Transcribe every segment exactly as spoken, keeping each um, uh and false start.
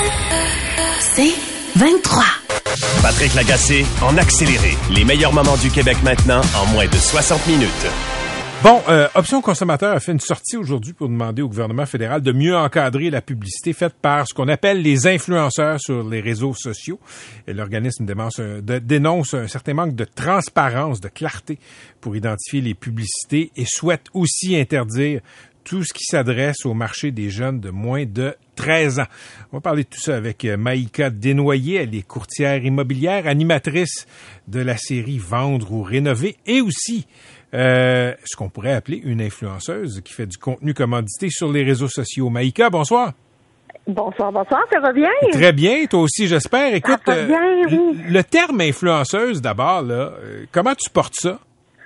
C'est vingt-trois. Patrick Lagacé en accéléré. Les meilleurs moments du Québec maintenant en moins de soixante minutes. Bon, euh, Option Consommateur a fait une sortie aujourd'hui pour demander au gouvernement fédéral de mieux encadrer la publicité faite par ce qu'on appelle les influenceurs sur les réseaux sociaux. Et l'organisme dénonce un, de, dénonce un certain manque de transparence, de clarté pour identifier les publicités et souhaite aussi interdire tout ce qui s'adresse au marché des jeunes de moins de treize ans. On va parler de tout ça avec Maïka Desnoyers. Elle est courtière immobilière, animatrice de la série Vendre ou Rénover et aussi euh, ce qu'on pourrait appeler une influenceuse qui fait du contenu commandité sur les réseaux sociaux. Maïka, bonsoir. Bonsoir, bonsoir, ça va bien? Très bien, toi aussi, j'espère. Écoute, ça va bien, oui. le, le terme influenceuse, d'abord, là, euh, comment tu portes ça?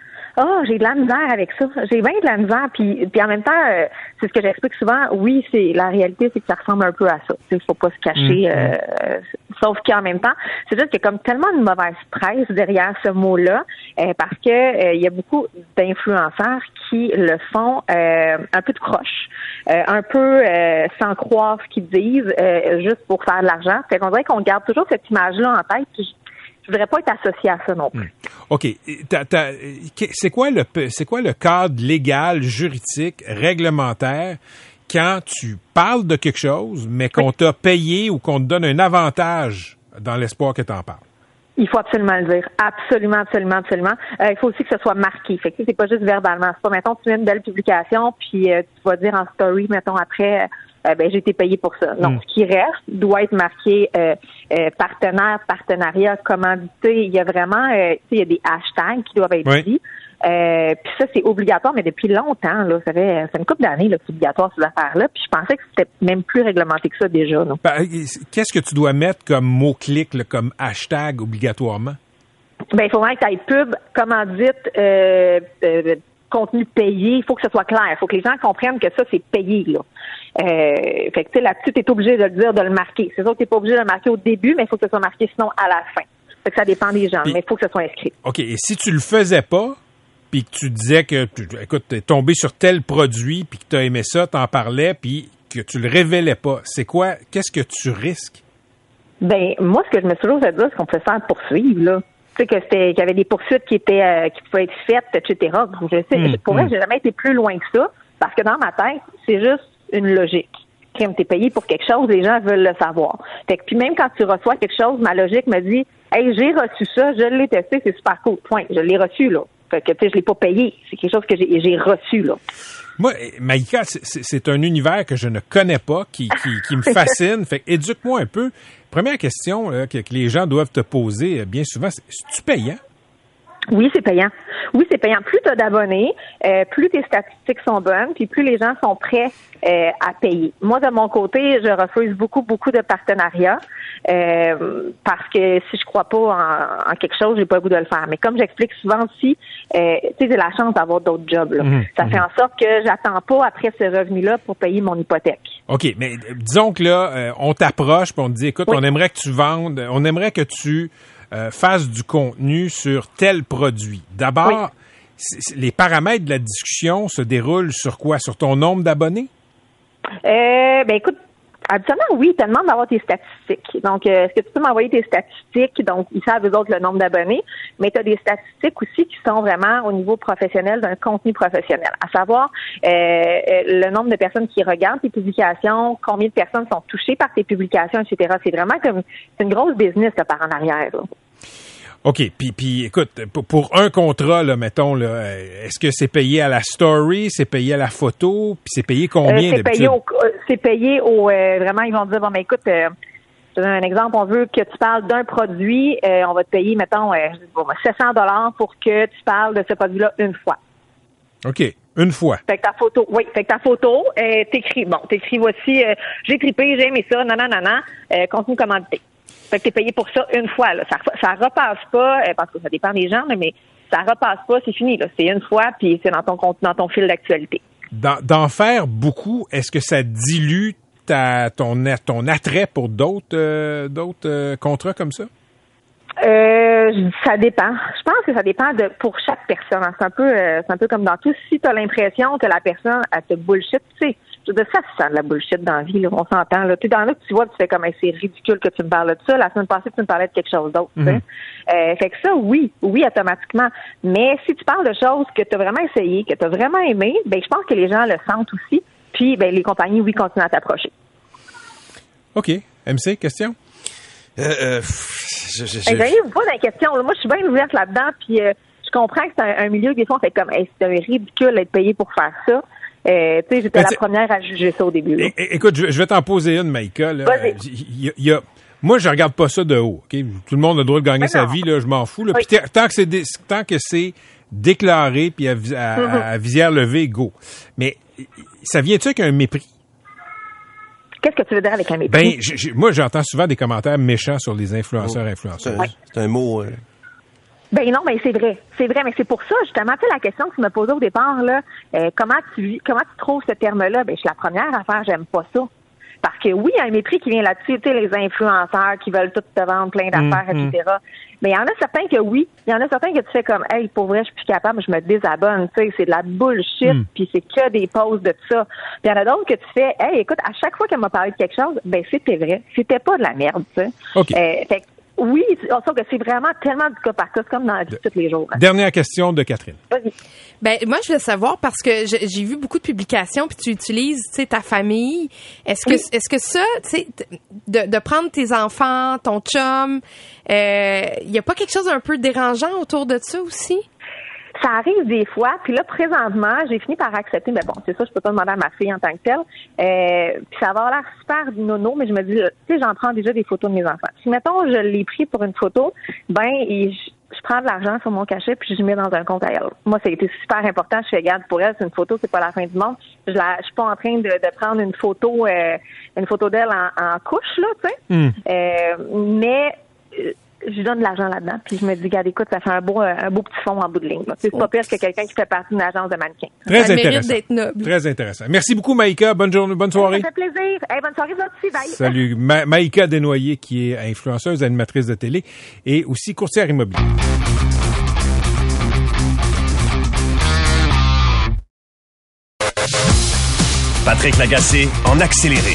Oh, j'ai de la misère avec ça. J'ai bien de la misère, puis, puis en même temps, euh, c'est ce que j'explique souvent. Oui, c'est la réalité, c'est que ça ressemble un peu à ça. Il faut pas se cacher. Mmh. Euh, sauf qu'en même temps, c'est juste qu'il y a comme tellement de mauvaise presse derrière ce mot-là, euh, parce que euh, il y a beaucoup d'influenceurs qui le font euh, un peu de croche, euh, un peu euh, sans croire ce qu'ils disent, euh, juste pour faire de l'argent. Fait qu'on dirait qu'on garde toujours cette image-là en tête. Puis je voudrais pas être associé à ça non plus. Mmh. OK. T'as, t'as, c'est quoi le c'est quoi le cadre légal, juridique, réglementaire quand tu parles de quelque chose, mais qu'on oui. t'a payé ou qu'on te donne un avantage dans l'espoir que tu en parles? Il faut absolument le dire. Absolument, absolument, absolument. Euh, il faut aussi que ce soit marqué. Fait que c'est pas juste verbalement. C'est pas, mettons, tu mets une belle publication, puis euh, tu vas dire en story, mettons, après... Euh, ben j'ai été payé pour ça. Non, mm. Ce qui reste doit être marqué euh, euh, partenaire, partenariat, commandité. Il y a vraiment, euh, tu sais, il y a des hashtags qui doivent être oui. dit. Euh, puis ça, c'est obligatoire, mais depuis longtemps, là, ça fait, ça fait une couple d'années là, que c'est obligatoire ces affaires-là. Puis je pensais que c'était même plus réglementé que ça déjà. Non? Ben, qu'est-ce que tu dois mettre comme mot-clic, là, comme hashtag obligatoirement? Ben il faut vraiment que tu aies pub, commandite, euh, euh, contenu payé. Il faut que ce soit clair. Il faut que les gens comprennent que ça, c'est payé, là. Euh, fait que, tu sais, là-dessus, t'es obligé de le dire, de le marquer. C'est sûr que t'es pas obligé de le marquer au début, mais il faut que ce soit marqué sinon à la fin. Fait que ça dépend des gens, puis, mais il faut que ce soit inscrit. OK. Et si tu le faisais pas, puis que tu disais que, écoute, t'es tombé sur tel produit, puis que t'as aimé ça, t'en parlais, puis que tu le révélais pas, c'est quoi? Qu'est-ce que tu risques? Ben, moi, ce que je me suis toujours fait dire, c'est qu'on peut se faire poursuivre, là. Tu sais, que c'était, qu'il y avait des poursuites qui étaient, euh, qui pouvaient être faites, et cetera. Je sais, mmh, pour moi, mmh. j'ai jamais été plus loin que ça, parce que dans ma tête, c'est juste une logique. Crime, t'es payé pour quelque chose, les gens veulent le savoir. Fait que puis même quand tu reçois quelque chose, ma logique me dit, hey, j'ai reçu ça, je l'ai testé, c'est super cool. Point. Je l'ai reçu, là. Fait que tu sais, je l'ai pas payé. C'est quelque chose que j'ai, j'ai reçu, là. Moi, Maïka, c'est, c'est un univers que je ne connais pas, qui, qui, qui me fascine. Fait que éduque-moi un peu. Première question là, que, que les gens doivent te poser bien souvent, c'est, c'est-tu payant? Oui, c'est payant. Oui, c'est payant. Plus tu as d'abonnés, euh, plus tes statistiques sont bonnes, puis plus les gens sont prêts euh, à payer. Moi, de mon côté, je refuse beaucoup, beaucoup de partenariats euh, parce que si je crois pas en, en quelque chose, j'ai pas le goût de le faire. Mais comme j'explique souvent aussi, euh, tu sais, j'ai la chance d'avoir d'autres jobs. Là. Mmh, Ça mmh. fait en sorte que j'attends pas après ce revenu-là pour payer mon hypothèque. OK, mais disons que là, euh, on t'approche puis on te dit, écoute, oui. on aimerait que tu vendes, on aimerait que tu Euh, fasse du contenu sur tel produit. D'abord, oui. les paramètres de la discussion se déroulent sur quoi? Sur ton nombre d'abonnés? Euh, ben écoute, habituellement, oui, ils te demandent d'avoir tes statistiques. Donc, euh, est-ce que tu peux m'envoyer tes statistiques? Donc, ils savent, eux autres, le nombre d'abonnés. Mais tu as des statistiques aussi qui sont vraiment au niveau professionnel, d'un contenu professionnel. À savoir, euh, le nombre de personnes qui regardent tes publications, combien de personnes sont touchées par tes publications, et cetera. C'est vraiment comme, c'est une grosse business, là, par en arrière, là. OK. Puis, puis écoute, pour, pour un contrat, là, mettons, là, est-ce que c'est payé à la story, c'est payé à la photo, puis c'est payé combien euh, c'est d'habitude? Payé au, c'est payé au... Euh, vraiment, ils vont dire, bon, ben écoute, euh, je te donne un exemple, on veut que tu parles d'un produit, euh, on va te payer, mettons, euh, bon, sept cents dollars pour que tu parles de ce produit-là une fois. OK. Une fois. Fait que ta photo, oui, fait que ta photo, euh, t'écris, bon, t'écris voici, euh, j'ai trippé, j'ai aimé ça, non, non, non, non, euh, contenu commandité. Fait que t'es payé pour ça une fois, là. Ça, ça repasse pas, euh, parce que ça dépend des gens, mais ça repasse pas, c'est fini, là. C'est une fois, puis c'est dans ton dans ton fil d'actualité. Dans, d'en faire beaucoup, est-ce que ça dilue ta, ton, ton attrait pour d'autres, euh, d'autres euh, contrats comme ça? Euh, ça dépend. Je pense que ça dépend de pour chaque personne. C'est un peu, euh, c'est un peu comme dans tout. Si tu as l'impression que la personne elle te bullshit, tu sais, je veux dire, ça, c'est de la bullshit dans la vie, là. On s'entend, là. Tu sais, dans là, tu vois, tu fais comme, hey, c'est ridicule que tu me parles de ça. La semaine passée, tu me parlais de quelque chose d'autre, mm-hmm. tu sais. Euh, fait que ça, oui, oui, automatiquement. Mais si tu parles de choses que tu as vraiment essayé, que tu as vraiment aimé, ben, je pense que les gens le sentent aussi. Puis, ben, les compagnies, oui, continuent à t'approcher. OK. M C, question? Euh, euh, je, je, je... Hey, vous pas dans la question. Là. Moi, je suis bien ouverte là-dedans, puis euh, je comprends que c'est un, un milieu, des fois, on fait comme, hey, c'est un ridicule d'être payé pour faire ça. Euh, tu sais, j'étais ben, la première à juger ça au début. Là. É- écoute, je, je vais t'en poser une, Maïka. Là. Vas-y. Y a, y a, moi, je regarde pas ça de haut. Okay? Tout le monde a le droit de gagner ben sa vie, là, je m'en fous. Là. Oui. Puis tant que c'est dé, tant que c'est déclaré puis à, à, mm-hmm. à visière levée, go. Mais ça vient-tu avec un mépris? Qu'est-ce que tu veux dire avec un mépris? Ben, j- j- moi, j'entends souvent des commentaires méchants sur les influenceurs, oh. influenceuses. Ouais. C'est un mot... Euh... Ben non, mais c'est vrai. C'est vrai, mais c'est pour ça, justement, tu sais, la question que tu me posais au départ, là, euh, comment tu comment tu trouves ce terme-là? Ben, je suis la première à faire, j'aime pas ça. Parce que oui, il y a un mépris qui vient là-dessus, tu sais, les influenceurs qui veulent tout te vendre plein d'affaires, mmh, et cetera. Mais il y en a certains que oui. Il y en a certains que tu fais comme, hey, pour vrai, je suis plus capable, je me désabonne, tu sais, c'est de la bullshit, mmh. puis c'est que des posts de ça. Puis il y en a d'autres que tu fais, hey, écoute, à chaque fois qu'elle m'a parlé de quelque chose, ben c'était vrai. C'était pas de la merde, tu sais. Okay. Euh, fait oui, sauf que c'est vraiment tellement du cas par cas, comme dans la vie de tous les jours. Hein. Dernière question de Catherine. Vas-y. Ben moi je veux savoir parce que je, j'ai vu beaucoup de publications puis tu utilises, tu sais, ta famille. Est-ce que oui. est-ce que ça, tu sais, de, de prendre tes enfants, ton chum, il euh, y a pas quelque chose d'un peu dérangeant autour de ça aussi? Ça arrive des fois, puis là, présentement, j'ai fini par accepter, mais bon, c'est ça, je peux pas demander à ma fille en tant que telle. Euh, puis ça va avoir l'air super du nono, mais je me dis, tu sais, j'en prends déjà des photos de mes enfants. Si, mettons, je l'ai pris pour une photo, ben, et je, je prends de l'argent sur mon cachet, puis je mets dans un compte à elle. Moi, ça a été super important. Je fais, garde, pour elle, c'est une photo, c'est pas la fin du monde. Je la, je suis pas en train de, de prendre une photo, euh, une photo d'elle en, en couche, là, tu sais. Mm. Euh, mais, euh, je donne de l'argent là-dedans, puis je me dis, regarde, écoute, ça fait un beau, un beau petit fond en bout de ligne. Là. C'est pas pire que quelqu'un qui fait partie d'une agence de mannequins. Très ça intéressant. D'être noble. Très intéressant. Merci beaucoup, Maïka. Bonne journée, bonne soirée. Ça fait plaisir. Hey, bonne soirée, vous aussi. Bye. Salut. Ma- Maïka Desnoyers, qui est influenceuse, animatrice de télé et aussi courtière immobilière. Patrick Lagacé en accéléré.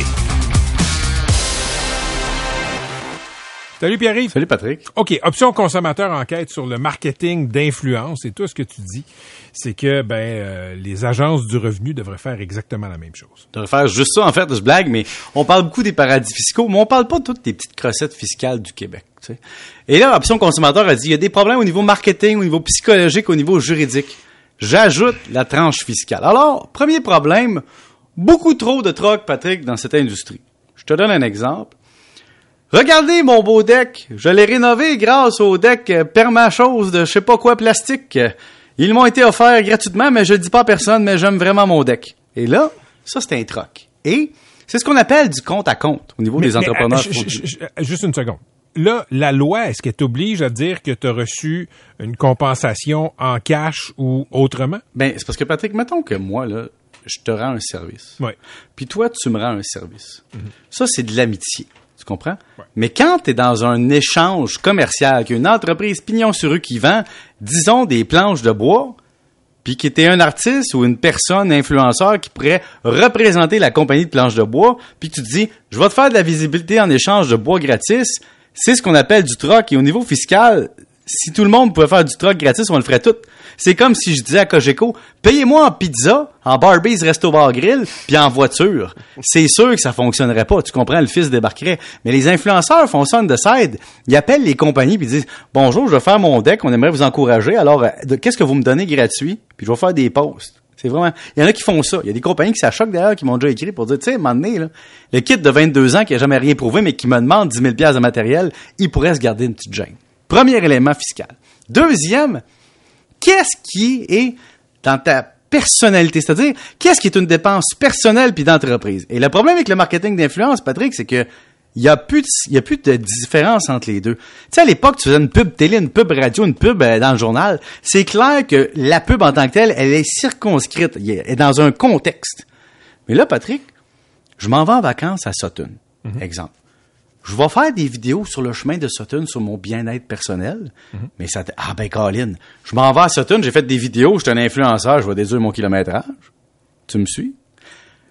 Salut Pierre-Yves. Salut Patrick. OK, Option consommateur enquête sur le marketing d'influence. Et tout ce que tu dis, c'est que ben euh, les agences du revenu devraient faire exactement la même chose. Devraient faire juste ça, en fait, je blague, mais on parle beaucoup des paradis fiscaux, mais on parle pas de toutes les petites crossettes fiscales du Québec. Tu sais. Et là, Option consommateur a dit, il y a des problèmes au niveau marketing, au niveau psychologique, au niveau juridique. J'ajoute la tranche fiscale. Alors, premier problème, beaucoup trop de troc, Patrick, dans cette industrie. Je te donne un exemple. Regardez mon beau deck, je l'ai rénové grâce au deck permachose de je sais pas quoi plastique. Ils m'ont été offerts gratuitement, mais je le dis pas à personne, mais j'aime vraiment mon deck. Et là, ça c'est un troc. Et c'est ce qu'on appelle du compte à compte au niveau mais, des entrepreneurs. Mais, euh, j- j- juste une seconde. Là, la loi, est-ce qu'elle t'oblige à dire que tu as reçu une compensation en cash ou autrement? Ben, c'est parce que Patrick, mettons que moi, là, je te rends un service. Oui. Puis toi, tu me rends un service. Mm-hmm. Ça, c'est de l'amitié. Tu comprends? Ouais. Mais quand tu es dans un échange commercial, qu'il y a une entreprise pignon sur rue qui vend, disons, des planches de bois, puis qui était un artiste ou une personne influenceur qui pourrait représenter la compagnie de planches de bois, puis tu te dis, je vais te faire de la visibilité en échange de bois gratis, c'est ce qu'on appelle du troc. Et au niveau fiscal, si tout le monde pouvait faire du troc gratis, on le ferait tout. C'est comme si je disais à Cogeco, payez-moi en pizza, en Barbies Resto Bar Grill, puis en voiture. C'est sûr que ça fonctionnerait pas. Tu comprends, le fils débarquerait. Mais les influenceurs font ça on the side. Ils appellent les compagnies puis disent, bonjour, je vais faire mon deck, on aimerait vous encourager. Alors, de, qu'est-ce que vous me donnez gratuit? Puis je vais faire des posts. C'est vraiment, il y en a qui font ça. Il y a des compagnies qui s'achoquent d'ailleurs, qui m'ont déjà écrit pour dire, tu sais, à un moment donné, là, le kid de vingt-deux ans qui a jamais rien prouvé, mais qui me demande dix mille dollars de matériel, il pourrait se garder une petite gêne. Premier élément fiscal. Deuxième, qu'est-ce qui est dans ta personnalité? C'est-à-dire, qu'est-ce qui est une dépense personnelle puis d'entreprise? Et le problème avec le marketing d'influence, Patrick, c'est que il y a plus de, il y a plus de différence entre les deux. Tu sais, à l'époque, tu faisais une pub télé, une pub radio, une pub euh, dans le journal. C'est clair que la pub en tant que telle, elle est circonscrite, elle est dans un contexte. Mais là, Patrick, je m'en vais en vacances à Sutton, mm-hmm. exemple. Je vais faire des vidéos sur le chemin de Sutton sur mon bien-être personnel. Mm-hmm. Mais ça... Ah ben, Colin, je m'en vais à Sutton, j'ai fait des vidéos, je suis un influenceur, je vais déduire mon kilométrage. Tu me suis?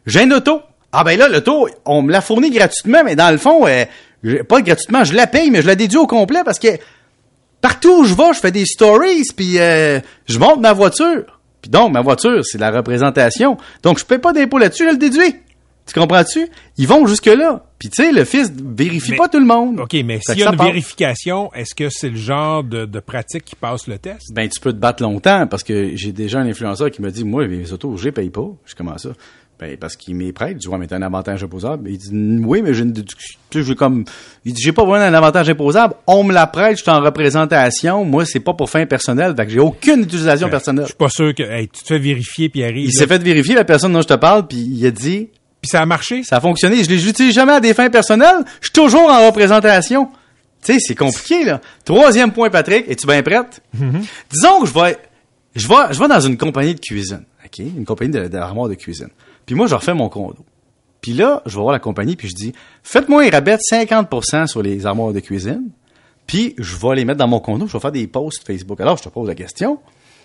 j'ai une auto. Ah ben là, l'auto, on me l'a fourni gratuitement, mais dans le fond, euh, pas gratuitement, je la paye, mais je la dédie au complet parce que partout où je vais, je fais des stories, puis euh, je monte ma voiture. Puis donc, ma voiture, c'est la représentation. Donc, je paye pas d'impôt là-dessus, je le déduis. Tu comprends-tu? Ils vont jusque-là. Puis tu sais, le fisc vérifie mais, pas tout le monde. OK, mais s'il y a une part. vérification, est-ce que c'est le genre de, de pratique qui passe le test? Ben, tu peux te battre longtemps parce que j'ai déjà un influenceur qui m'a dit, moi, les autos, je les paye pas. Je commence ça. Ben, parce qu'il m'est prêt. Il dit, ouais, mais t'as un avantage imposable. Il dit, oui, mais j'ai une déduction. Tu sais, j'ai comme, il dit, j'ai pas vraiment un avantage imposable. On me la prête, je suis en représentation. Moi, c'est pas pour fin personnel. Fait que j'ai aucune utilisation ben, personnelle. Je suis pas sûr que, hey, tu te fais vérifier puis arrive. Il là. s'est fait vérifier, la personne dont je te parle, puis il a dit, puis ça a marché? Ça a fonctionné. Je l'utilise jamais à des fins personnelles. Je suis toujours en représentation. Tu sais, c'est compliqué, là. Troisième point, Patrick. Es-tu bien prête? Mm-hmm. Disons que je vais, je vais, je vais dans une compagnie de cuisine. OK? Une compagnie de, d'armoire de cuisine. Puis moi, je refais mon condo. Puis là, je vais voir la compagnie puis je dis, faites-moi un rabais de cinquante pour cent sur les armoires de cuisine. Puis je vais les mettre dans mon condo. Je vais faire des posts Facebook. Alors, je te pose la question.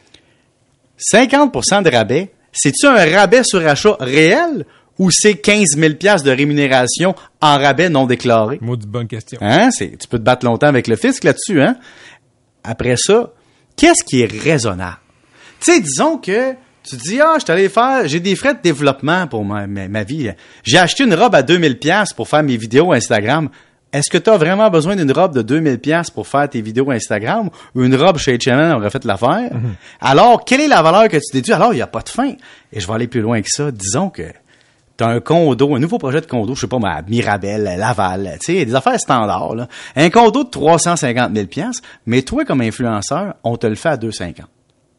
cinquante pour cent de rabais, c'est-tu un rabais sur achat réel? Ou c'est quinze mille dollars de rémunération en rabais non déclaré? Maudite bonne question. Hein? C'est, tu peux te battre longtemps avec le fisc là-dessus, hein? Après ça, qu'est-ce qui est raisonnable? Tu sais, disons que tu te dis, ah, je suis allé faire, j'ai des frais de développement pour ma, ma, ma vie. J'ai acheté une robe à deux mille dollars pour faire mes vidéos Instagram. Est-ce que tu as vraiment besoin d'une robe de deux mille dollars pour faire tes vidéos Instagram ou une robe chez H and M aurait fait l'affaire? Mm-hmm. Alors, quelle est la valeur que tu déduis? Alors, il n'y a pas de fin. Et je vais aller plus loin que ça. Disons que t'as un condo, un nouveau projet de condo, je sais pas, à Mirabel, Laval, tu sais, des affaires standards, là. Un condo de trois cent cinquante mille dollars, mais toi, comme influenceur, on te le fait à deux cent cinquante.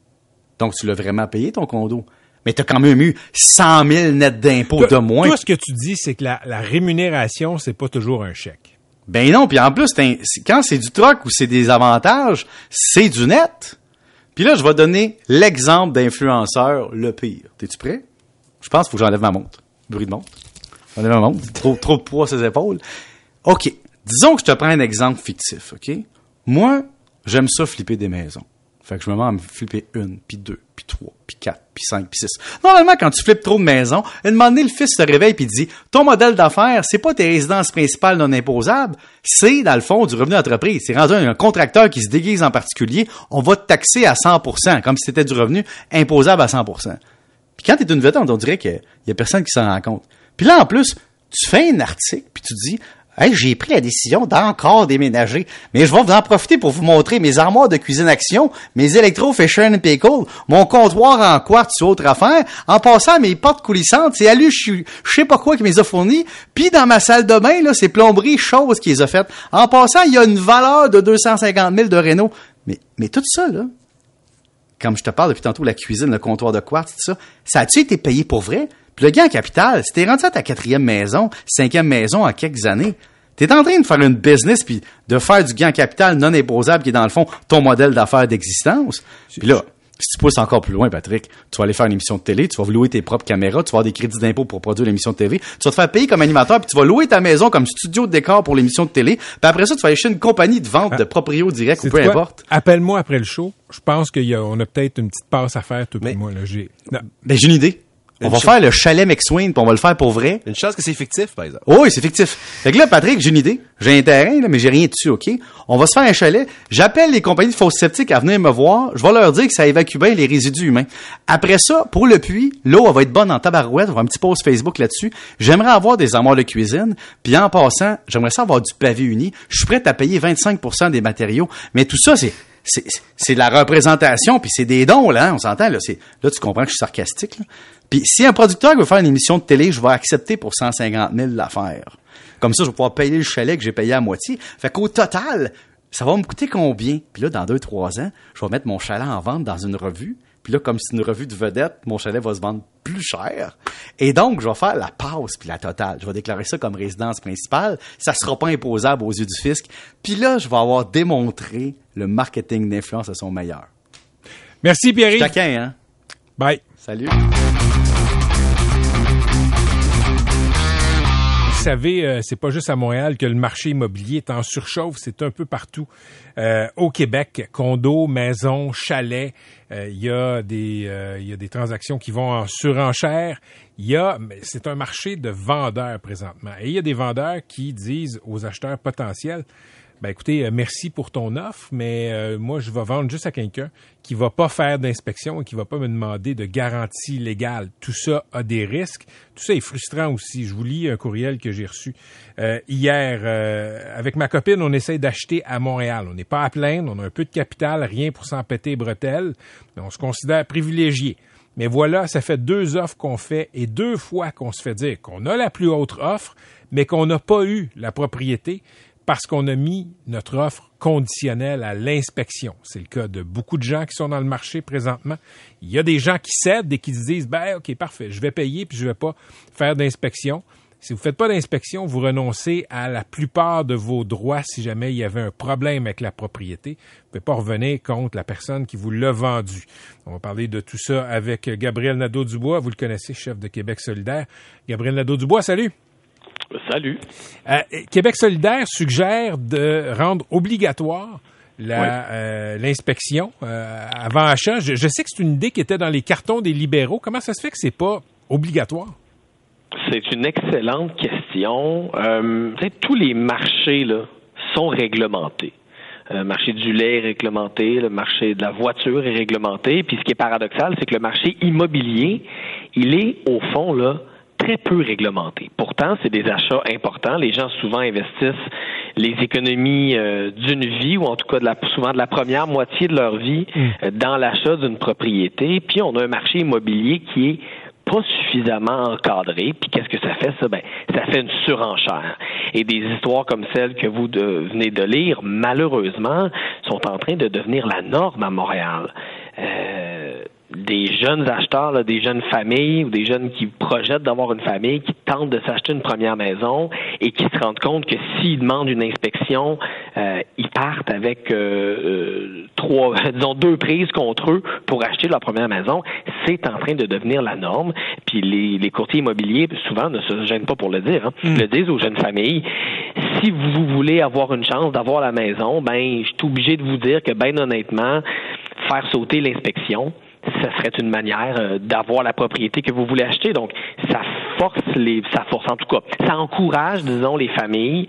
Donc, tu l'as vraiment payé, ton condo. Mais t'as quand même eu cent mille net d'impôts de moins. Toi, ce que tu dis, c'est que la, la rémunération, c'est pas toujours un chèque. Ben non, puis en plus, un, quand c'est du troc ou c'est des avantages, c'est du net. Puis là, je vais donner l'exemple d'influenceur le pire. T'es-tu prêt? Je pense qu'il faut que j'enlève ma montre. Bruit de montre. J'enlève ma montre. Trop, trop de poids à ses épaules. OK. Disons que je te prends un exemple fictif, OK? Moi, j'aime ça flipper des maisons. Fait que je me mets à me flipper une, puis deux, puis trois, puis quatre, puis cinq, puis six. Normalement, quand tu flippes trop de maisons, à un moment donné, le fils se réveille puis dit « Ton modèle d'affaires, c'est pas tes résidences principales non imposables, c'est, dans le fond, du revenu d'entreprise. C'est rendu un contracteur qui se déguise en particulier, on va te taxer à cent pour cent, comme si c'était du revenu imposable à cent pour cent. » Puis quand t'es une vedette, on dirait qu'il y a personne qui s'en rend compte. Puis là, en plus, tu fais un article, puis tu dis « Hey, j'ai pris la décision d'encore déménager, mais je vais vous en profiter pour vous montrer mes armoires de cuisine action, mes électros Fisher and Paykel, mon comptoir en quartz ou autre affaire, en passant à mes portes coulissantes, c'est alu, je sais pas quoi qui me les a fournis, puis dans ma salle de bain, là, c'est plomberie, chose qui les a faites. En passant, il y a une valeur de deux cent cinquante mille de réno. Mais, mais tout ça, là, comme je te parle depuis tantôt, la cuisine, le comptoir de quartz, tout ça, ça a-tu été payé pour vrai? Puis le gain en capital, si t'es rendu à ta quatrième maison, cinquième maison en quelques années, t'es en train de faire une business puis de faire du gain en capital non imposable qui est dans le fond ton modèle d'affaires d'existence. Puis là, si tu pousses encore plus loin, Patrick, tu vas aller faire une émission de télé, tu vas louer tes propres caméras, tu vas avoir des crédits d'impôt pour produire l'émission de T V, tu vas te faire payer comme animateur puis tu vas louer ta maison comme studio de décor pour l'émission de télé. Puis après ça, tu vas aller chez une compagnie de vente ah, de proprio direct ou peu quoi? Importe. Appelle-moi après le show. Je pense qu'on a, a peut-être une petite passe à faire, tout mais moi. Là, j'ai... Ben, j'ai une idée. On va faire le chalet McSween, puis on va le faire pour vrai. Une chance que c'est fictif, par exemple. Oui, c'est fictif. Fait que là, Patrick, j'ai une idée. J'ai un terrain, là, mais j'ai rien dessus, OK? On va se faire un chalet. J'appelle les compagnies de fosses septiques à venir me voir. Je vais leur dire que ça évacue bien les résidus humains. Après ça, pour le puits, l'eau, elle va être bonne en tabarouette. On va faire un petit post Facebook là-dessus. J'aimerais avoir des armoires de cuisine. Puis en passant, j'aimerais ça avoir du pavé uni. Je suis prêt à payer vingt-cinq pour cent des matériaux. Mais tout ça, c'est... C'est, c'est de la représentation, puis c'est des dons, là, hein, on s'entend, là, c'est, là, tu comprends que je suis sarcastique, là. Puis si un producteur veut faire une émission de télé, je vais accepter pour cent cinquante mille l'affaire. Comme ça, je vais pouvoir payer le chalet que j'ai payé à moitié. Fait qu'au total, ça va me coûter combien? Puis là, dans deux, trois ans, je vais mettre mon chalet en vente dans une revue. Puis là, comme c'est une revue de vedette, mon chalet va se vendre plus cher. Et donc, je vais faire la passe puis la totale. Je vais déclarer ça comme résidence principale. Ça sera pas imposable aux yeux du fisc. Puis là, je vais avoir démontré le marketing d'influence à son meilleur. Merci, Pierre. Chacun, hein? Bye. Salut. savez, euh, c'est pas juste à Montréal que le marché immobilier est en surchauffe, c'est un peu partout euh, au Québec. Condos, maisons, chalets, euh, il y a des euh, il y a des transactions qui vont en surenchère. Il y a, c'est un marché de vendeurs présentement. Et il y a des vendeurs qui disent aux acheteurs potentiels, ben écoutez, euh, merci pour ton offre, mais euh, moi, je vais vendre juste à quelqu'un qui va pas faire d'inspection et qui va pas me demander de garantie légale. Tout ça a des risques. Tout ça est frustrant aussi. Je vous lis un courriel que j'ai reçu euh, hier. Euh, avec ma copine, on essaie d'acheter à Montréal. On n'est pas à plaindre, on a un peu de capital, rien pour s'en péter les bretelles, mais on se considère privilégié. Mais voilà, ça fait deux offres qu'on fait et deux fois qu'on se fait dire qu'on a la plus haute offre, mais qu'on n'a pas eu la propriété parce qu'on a mis notre offre conditionnelle à l'inspection. C'est le cas de beaucoup de gens qui sont dans le marché présentement. Il y a des gens qui cèdent et qui se disent « Ben, OK, parfait, je vais payer puis je vais pas faire d'inspection ». Si vous faites pas d'inspection, vous renoncez à la plupart de vos droits si jamais il y avait un problème avec la propriété. Vous pouvez pas revenir contre la personne qui vous l'a vendu. On va parler de tout ça avec Gabriel Nadeau-Dubois. Vous le connaissez, chef de Québec solidaire. Gabriel Nadeau-Dubois, salut! Salut. Euh, Québec solidaire suggère de rendre obligatoire la, oui. euh, l'inspection euh, avant achat. Je, je sais que c'est une idée qui était dans les cartons des libéraux. Comment ça se fait que c'est pas obligatoire? C'est une excellente question. Euh, tous les marchés là, sont réglementés. Le marché du lait est réglementé, le marché de la voiture est réglementé. Puis ce qui est paradoxal, c'est que le marché immobilier, il est au fond là très peu réglementé. Pourtant, c'est des achats importants. Les gens souvent investissent les économies euh, d'une vie, ou en tout cas de la, souvent de la première moitié de leur vie, euh, dans l'achat d'une propriété. Puis on a un marché immobilier qui est pas suffisamment encadré. Puis qu'est-ce que ça fait, ça? Ben, ça fait une surenchère. Et des histoires comme celle que vous de, venez de lire, malheureusement, sont en train de devenir la norme à Montréal. Euh, des jeunes acheteurs, là, des jeunes familles ou des jeunes qui projettent d'avoir une famille, qui tentent de s'acheter une première maison et qui se rendent compte que s'ils demandent une inspection, euh, ils partent avec euh, euh, trois, disons deux prises contre eux pour acheter leur première maison. C'est en train de devenir la norme. Puis les, les courtiers immobiliers, souvent, ne se gênent pas pour le dire, hein, mmh. le disent aux jeunes familles. Si vous voulez avoir une chance d'avoir la maison, ben, je suis obligé de vous dire que, ben honnêtement, faire sauter l'inspection, ça serait une manière euh, d'avoir la propriété que vous voulez acheter. Donc, ça force les, ça force en tout cas, ça encourage, disons, les familles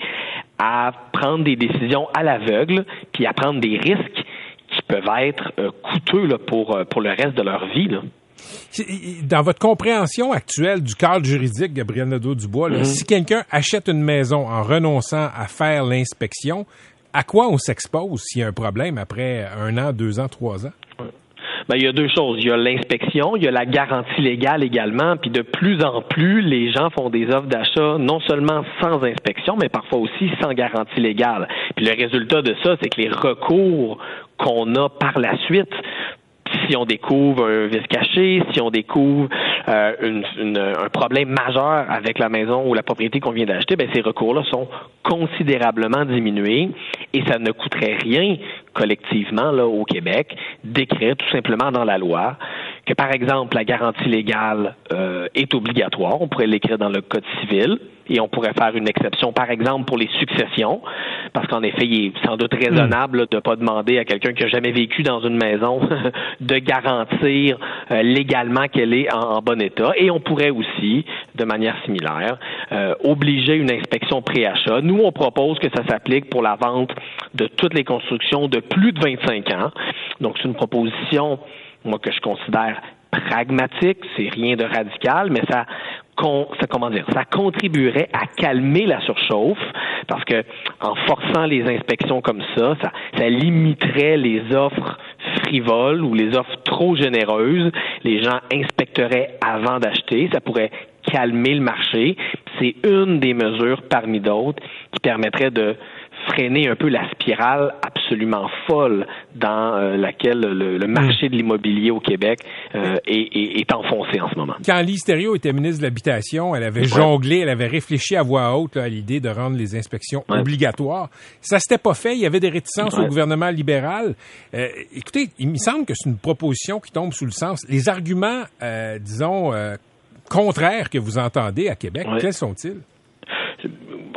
à prendre des décisions à l'aveugle, puis à prendre des risques qui peuvent être euh, coûteux là, pour pour le reste de leur vie, là. Dans votre compréhension actuelle du cadre juridique, Gabriel Nadeau-Dubois, là, mm-hmm. si quelqu'un achète une maison en renonçant à faire l'inspection, à quoi on s'expose s'il y a un problème après un an, deux ans, trois ans? Ben, il y a deux choses. Il y a l'inspection, il y a la garantie légale également, puis de plus en plus, les gens font des offres d'achat non seulement sans inspection, mais parfois aussi sans garantie légale. Puis le résultat de ça, c'est que les recours qu'on a par la suite, si on découvre un vice caché, si on découvre euh, une, une, un problème majeur avec la maison ou la propriété qu'on vient d'acheter, ben ces recours-là sont considérablement diminués et ça ne coûterait rien collectivement là au Québec d'écrire tout simplement dans la loi que, par exemple, la garantie légale euh, est obligatoire. On pourrait l'écrire dans le Code civil et on pourrait faire une exception, par exemple, pour les successions, parce qu'en effet, il est sans doute raisonnable là, de ne pas demander à quelqu'un qui n'a jamais vécu dans une maison de garantir euh, légalement qu'elle est en, en bon état. Et on pourrait aussi, de manière similaire, euh, obliger une inspection pré-achat. Nous, on propose que ça s'applique pour la vente de toutes les constructions de plus de vingt-cinq ans. Donc, c'est une proposition, moi, que je considère pragmatique, c'est rien de radical, mais ça, con, ça, comment dire, ça contribuerait à calmer la surchauffe, parce que en forçant les inspections comme ça, ça, ça limiterait les offres frivoles ou les offres trop généreuses. Les gens inspecteraient avant d'acheter, ça pourrait calmer le marché. C'est une des mesures parmi d'autres qui permettrait de freiner un peu la spirale absolument folle dans euh, laquelle le, le marché de l'immobilier au Québec euh, est, est, est enfoncé en ce moment. Quand Lise Thériault était ministre de l'Habitation, elle avait ouais. jonglé, elle avait réfléchi à voix haute là, à l'idée de rendre les inspections ouais. obligatoires. Ça s'était pas fait, il y avait des réticences ouais. au gouvernement libéral. Euh, écoutez, il me semble que c'est une proposition qui tombe sous le sens. Les arguments, euh, disons, euh, contraires que vous entendez à Québec, ouais. quels sont-ils?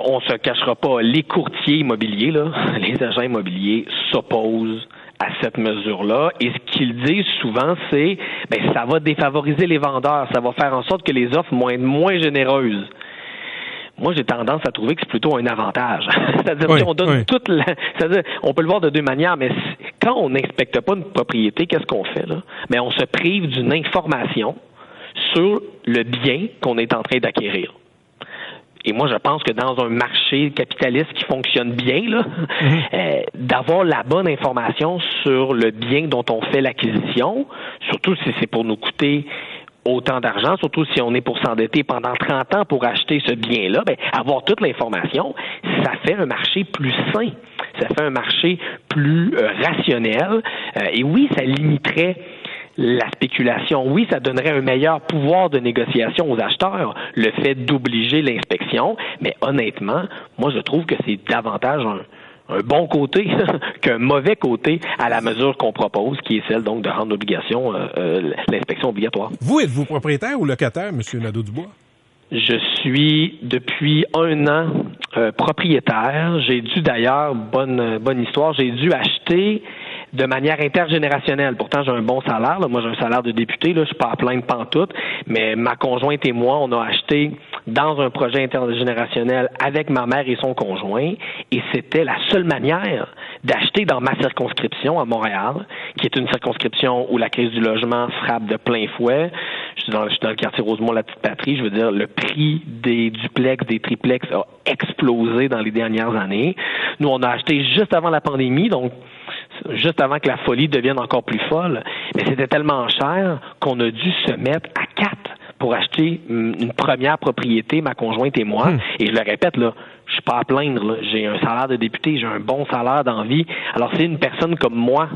on se cachera pas, les courtiers immobiliers, là, les agents immobiliers s'opposent à cette mesure-là. Et ce qu'ils disent souvent, c'est ben ça va défavoriser les vendeurs, ça va faire en sorte que les offres vont être moins généreuses. Moi, j'ai tendance à trouver que c'est plutôt un avantage. C'est-à-dire oui, qu'on donne oui. toute la... C'est-à-dire, on peut le voir de deux manières, mais quand on n'inspecte pas une propriété, qu'est-ce qu'on fait, là? Ben, on se prive d'une information sur le bien qu'on est en train d'acquérir. Et moi, je pense que dans un marché capitaliste qui fonctionne bien, là, mm-hmm. euh, d'avoir la bonne information sur le bien dont on fait l'acquisition, surtout si c'est pour nous coûter autant d'argent, surtout si on est pour s'endetter pendant trente ans pour acheter ce bien-là, ben, avoir toute l'information, ça fait un marché plus sain, ça fait un marché plus euh, rationnel. Euh, et oui, ça limiterait la spéculation. Oui, ça donnerait un meilleur pouvoir de négociation aux acheteurs, le fait d'obliger l'inspection, mais honnêtement, moi, je trouve que c'est davantage un un bon côté qu'un mauvais côté à la mesure qu'on propose, qui est celle donc de rendre l'obligation, euh, euh, l'inspection obligatoire. Vous, êtes-vous propriétaire ou locataire, M. Nadeau-Dubois? Je suis depuis un an euh, propriétaire. J'ai dû d'ailleurs, bonne bonne histoire, j'ai dû acheter de manière intergénérationnelle. Pourtant, j'ai un bon salaire. Là. Moi, j'ai un salaire de député. Là. Je suis pas à plaindre pantoute. Mais ma conjointe et moi, on a acheté dans un projet intergénérationnel avec ma mère et son conjoint. Et c'était la seule manière d'acheter dans ma circonscription à Montréal, qui est une circonscription où la crise du logement frappe de plein fouet. Je suis dans, je suis dans le quartier Rosemont, la petite patrie. Je veux dire, le prix des duplex, des triplex a explosé dans les dernières années. Nous, on a acheté juste avant la pandémie, donc juste avant que la folie devienne encore plus folle. Mais c'était tellement cher qu'on a dû se mettre à quatre pour acheter une première propriété, ma conjointe et moi. Mmh. Et je le répète, là, je suis pas à plaindre. Là. J'ai un salaire de député, j'ai un bon salaire d'envie. Alors, c'est une personne comme moi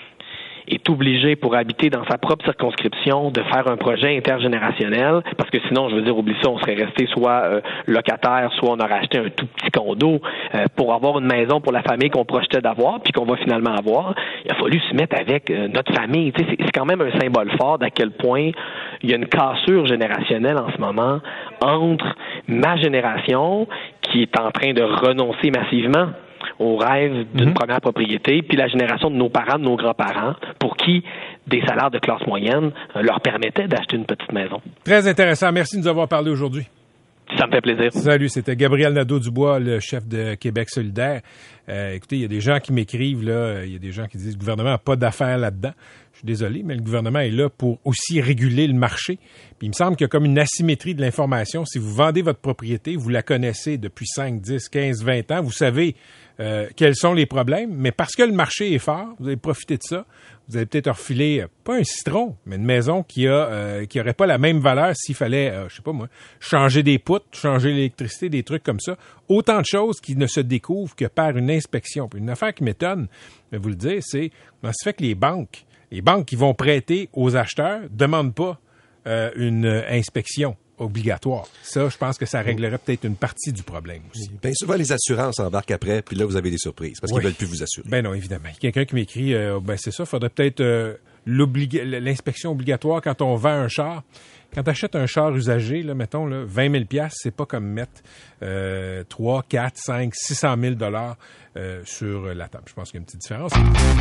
est obligé pour habiter dans sa propre circonscription de faire un projet intergénérationnel, parce que sinon, je veux dire, oublie ça, on serait resté soit euh, locataire, soit on aurait acheté un tout petit condo euh, pour avoir une maison pour la famille qu'on projetait d'avoir, puis qu'on va finalement avoir. Il a fallu se mettre avec euh, notre famille. Tu sais, c'est, c'est quand même un symbole fort d'à quel point il y a une cassure générationnelle en ce moment entre ma génération, qui est en train de renoncer massivement au rêve d'une mmh. première propriété, puis la génération de nos parents, de nos grands-parents, pour qui des salaires de classe moyenne euh, leur permettaient d'acheter une petite maison. Très intéressant. Merci de nous avoir parlé aujourd'hui. Ça me fait plaisir. Salut, c'était Gabriel Nadeau-Dubois, le chef de Québec solidaire. Euh, écoutez, il y a des gens qui m'écrivent, là, il y a des gens qui disent que le gouvernement n'a pas d'affaires là-dedans. Je suis désolé, mais le gouvernement est là pour aussi réguler le marché. Puis il me semble qu'il y a comme une asymétrie de l'information. Si vous vendez votre propriété, vous la connaissez depuis cinq, dix, quinze, vingt ans, vous savez euh, quels sont les problèmes, mais parce que le marché est fort, vous avez profité de ça. Vous avez peut-être refilé, pas un citron, mais une maison qui a euh, qui aurait pas la même valeur s'il fallait, euh, je sais pas moi, changer des poutres, changer l'électricité, des trucs comme ça. Autant de choses qui ne se découvrent que par une inspection. Puis une affaire qui m'étonne, je vais vous le dire, c'est comment ça fait que les banques, les banques qui vont prêter aux acheteurs demandent pas euh, une inspection obligatoire. Ça, je pense que ça réglerait peut-être une partie du problème aussi. Bien souvent, les assurances embarquent après, puis là, vous avez des surprises, parce oui. qu'ils veulent plus vous assurer. Ben non, évidemment. Il y a quelqu'un qui m'écrit, euh, ben c'est ça, il faudrait peut-être euh, l'inspection obligatoire quand on vend un char. Quand tu achètes un char usagé, là, mettons, là, vingt mille dollars, c'est pas comme mettre euh, trois, quatre, cinq, six cent mille dollars euh, sur la table. Je pense qu'il y a une petite différence.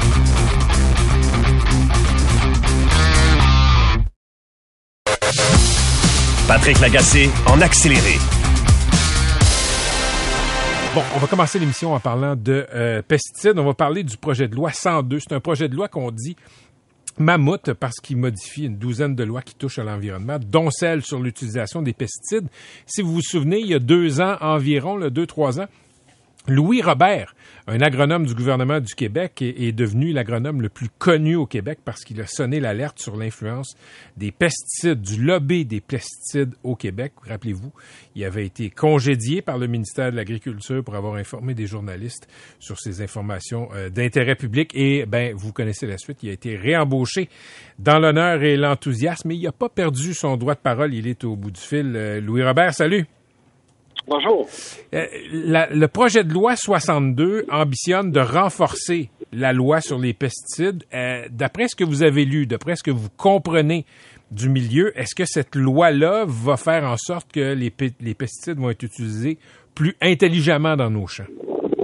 Patrick Lagacé en accéléré. Bon, on va commencer l'émission en parlant de euh, pesticides. On va parler du projet de loi cent deux. C'est un projet de loi qu'on dit mammouth parce qu'il modifie une douzaine de lois qui touchent à l'environnement, dont celle sur l'utilisation des pesticides. Si vous vous souvenez, il y a deux ans environ, là, deux, trois ans, Louis Robert, un agronome du gouvernement du Québec, est, est devenu l'agronome le plus connu au Québec parce qu'il a sonné l'alerte sur l'influence des pesticides, du lobby des pesticides au Québec. Rappelez-vous, il avait été congédié par le ministère de l'Agriculture pour avoir informé des journalistes sur ces informations euh, d'intérêt public. Et, ben, vous connaissez la suite, il a été réembauché dans l'honneur et l'enthousiasme. Mais il n'a pas perdu son droit de parole, il est au bout du fil. Euh, Louis Robert, salut! Bonjour. Euh, la, le projet de loi soixante-deux ambitionne de renforcer la loi sur les pesticides. Euh, d'après ce que vous avez lu, d'après ce que vous comprenez du milieu, est-ce que cette loi-là va faire en sorte que les, les pesticides vont être utilisés plus intelligemment dans nos champs?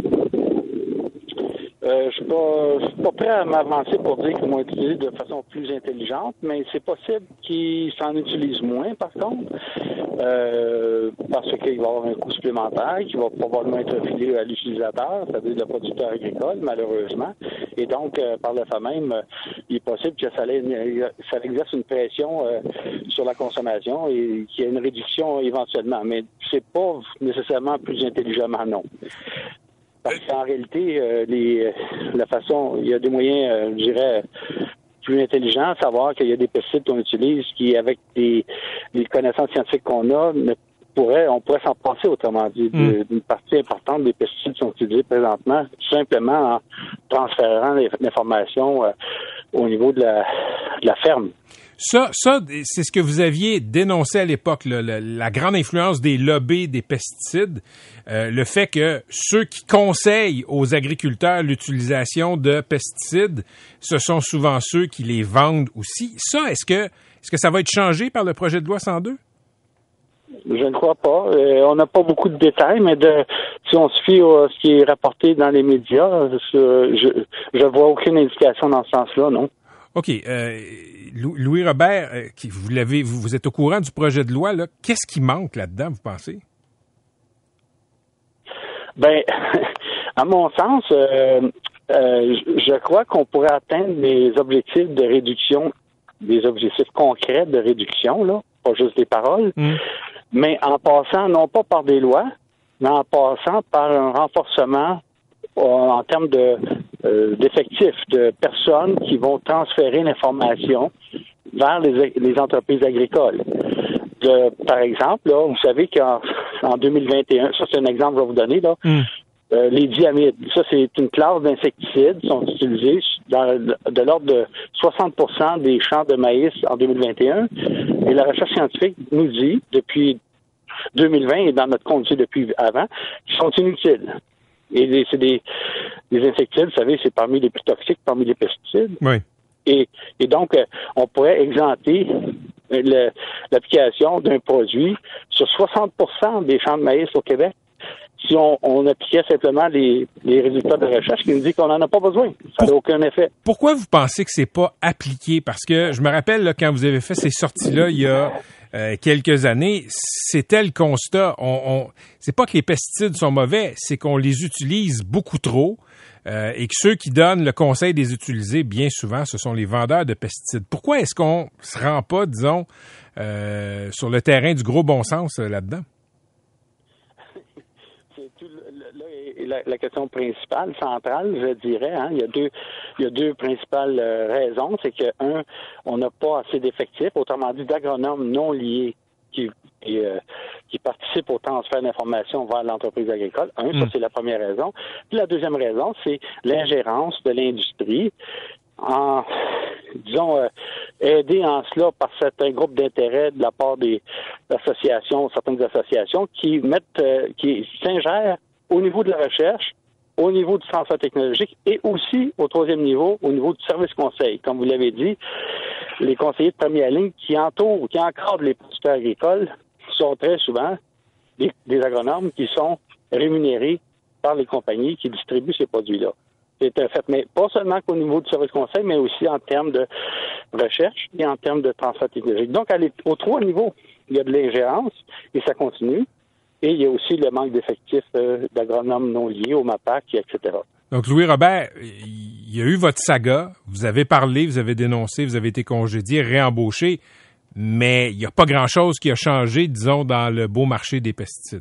Euh, je suis pas, je suis pas prêt à m'avancer pour dire qu'ils vont utiliser de façon plus intelligente, mais c'est possible qu'ils s'en utilisent moins, par contre, euh, parce qu'il va y avoir un coût supplémentaire qui va probablement être filé à l'utilisateur, c'est-à-dire le producteur agricole, malheureusement. Et donc, euh, par le fait même, euh, il est possible que ça, ça exerce une pression euh, sur la consommation et qu'il y ait une réduction éventuellement. Mais c'est pas nécessairement plus intelligemment, non. Parce qu'en réalité, euh, les, la façon, il y a des moyens, euh, je dirais, plus intelligents, à savoir qu'il y a des pesticides qu'on utilise qui, avec des, les connaissances scientifiques qu'on a, ne pourrait, on pourrait s'en passer, autrement dit. Mm. Une partie importante des pesticides sont utilisés présentement tout simplement en transférant l'information euh, au niveau de la, de la ferme. Ça, ça, c'est ce que vous aviez dénoncé à l'époque, là, la, la grande influence des lobbies des pesticides, euh, le fait que ceux qui conseillent aux agriculteurs l'utilisation de pesticides, ce sont souvent ceux qui les vendent aussi. Ça, est-ce que, est-ce que ça va être changé par le projet de loi cent deux? Je ne crois pas. Euh, on n'a pas beaucoup de détails, mais de, si on se fie à ce qui est rapporté dans les médias, je je vois aucune indication dans ce sens-là, non. OK. Euh, Louis Robert, euh, qui, vous l'avez, vous, vous êtes au courant du projet de loi, là. Qu'est-ce qui manque là-dedans, vous pensez? Ben, à mon sens, euh, euh, je crois qu'on pourrait atteindre des objectifs de réduction, des objectifs concrets de réduction, là, pas juste des paroles, mmh. mais en passant, non pas par des lois, mais en passant par un renforcement en termes de euh, d'effectifs, de personnes qui vont transférer l'information vers les, les entreprises agricoles. De, par exemple, là, vous savez qu'en en deux mille vingt et un, ça c'est un exemple que je vais vous donner, là, mm. euh, les diamides, ça c'est une classe d'insecticides qui sont utilisés dans, de l'ordre de soixante pour cent des champs de maïs en deux mille vingt et un. Et la recherche scientifique nous dit, depuis deux mille vingt et dans notre compte depuis avant, qu'ils sont inutiles. Et c'est des, des insecticides, vous savez, c'est parmi les plus toxiques, parmi les pesticides. Oui. Et, et donc, euh, on pourrait exempter le, l'application d'un produit sur soixante pour cent des champs de maïs au Québec si on, on appliquait simplement les, les résultats de recherche qui nous disent qu'on n'en a pas besoin. Ça n'a aucun effet. Pourquoi vous pensez que c'est pas appliqué? Parce que je me rappelle, là, quand vous avez fait ces sorties-là, il y a euh, quelques années, c'était le constat. On, on, c'est pas que les pesticides sont mauvais, c'est qu'on les utilise beaucoup trop euh, et que ceux qui donnent le conseil de les utiliser, bien souvent, ce sont les vendeurs de pesticides. Pourquoi est-ce qu'on se rend pas, disons, euh, sur le terrain du gros bon sens euh, là-dedans? La, la question principale, centrale, je dirais, hein, il y a deux, il y a deux principales euh, raisons. C'est que, un, on n'a pas assez d'effectifs, autrement dit, d'agronomes non liés qui, qui, euh, qui participent au transfert d'informations vers l'entreprise agricole. Un, mmh. ça, c'est la première raison. Puis la deuxième raison, c'est l'ingérence de l'industrie en, disons, euh, aidé en cela par certains groupes d'intérêt de la part des associations, certaines associations qui mettent, euh, qui s'ingèrent au niveau de la recherche, au niveau du transfert technologique et aussi, au troisième niveau, au niveau du service conseil. Comme vous l'avez dit, les conseillers de première ligne qui entourent, qui encadrent les producteurs agricoles sont très souvent des, des agronomes qui sont rémunérés par les compagnies qui distribuent ces produits-là. C'est un fait, mais pas seulement qu'au niveau du service conseil, mais aussi en termes de recherche et en termes de transfert technologique. Donc, à aux trois niveaux, il y a de l'ingérence et ça continue. Et il y a aussi le manque d'effectifs euh, d'agronomes non liés au MAPAC, et cetera. Donc, Louis Robert, il y a eu votre saga, vous avez parlé, vous avez dénoncé, vous avez été congédié, réembauché, mais il n'y a pas grand-chose qui a changé, disons, dans le beau marché des pesticides.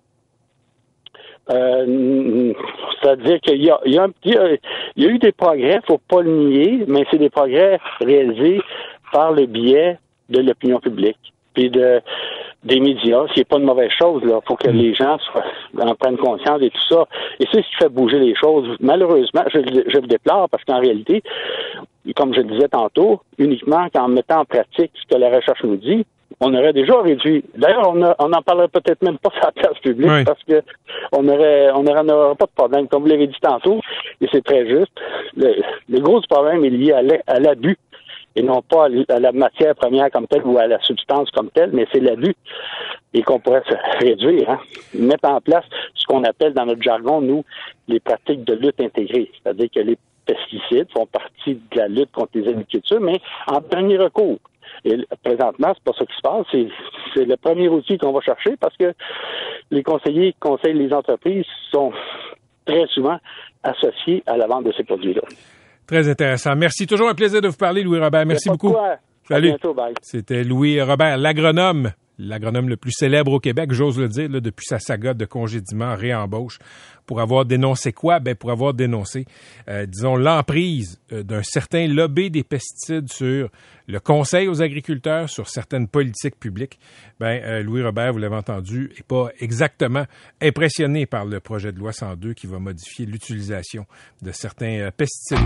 Euh, c'est-à-dire qu'il y a, il y a un petit, il y a eu des progrès, faut pas le nier, mais c'est des progrès réalisés par le biais de l'opinion publique, puis de des médias, ce qui n'est pas une mauvaise chose, là. Faut que mmh. les gens soient, en prennent conscience et tout ça. Et c'est ce qui fait bouger les choses. Malheureusement, je, je le déplore parce qu'en réalité, comme je le disais tantôt, uniquement qu'en mettant en pratique ce que la recherche nous dit, on aurait déjà réduit. D'ailleurs, on a, on en parlerait peut-être même pas sur la place publique oui. parce que on aurait, on aurait, on aurait pas de problème. Comme vous l'avez dit tantôt, et c'est très juste, le, le gros du problème est lié à l'abus et non pas à la matière première comme telle ou à la substance comme telle, mais c'est l'abus et qu'on pourrait se réduire, hein, mettre en place ce qu'on appelle dans notre jargon, nous, les pratiques de lutte intégrée, c'est-à-dire que les pesticides font partie de la lutte contre les agricultures, mais en dernier recours. Et présentement, c'est pas ça qui se passe. C'est, c'est le premier outil qu'on va chercher parce que les conseillers qui conseillent les entreprises sont très souvent associés à la vente de ces produits-là. Très intéressant. Merci. Toujours un plaisir de vous parler, Louis Robert. Merci beaucoup. Quoi. Salut. À bientôt, bye. C'était Louis Robert, l'agronome. L'agronome le plus célèbre au Québec, j'ose le dire, là, depuis sa saga de congédiement, réembauche, pour avoir dénoncé quoi? Ben, pour avoir dénoncé, euh, disons, l'emprise euh, d'un certain lobby des pesticides sur le conseil aux agriculteurs, sur certaines politiques publiques. Ben, euh, Louis Robert, vous l'avez entendu, n'est pas exactement impressionné par le projet de loi cent deux qui va modifier l'utilisation de certains euh, pesticides.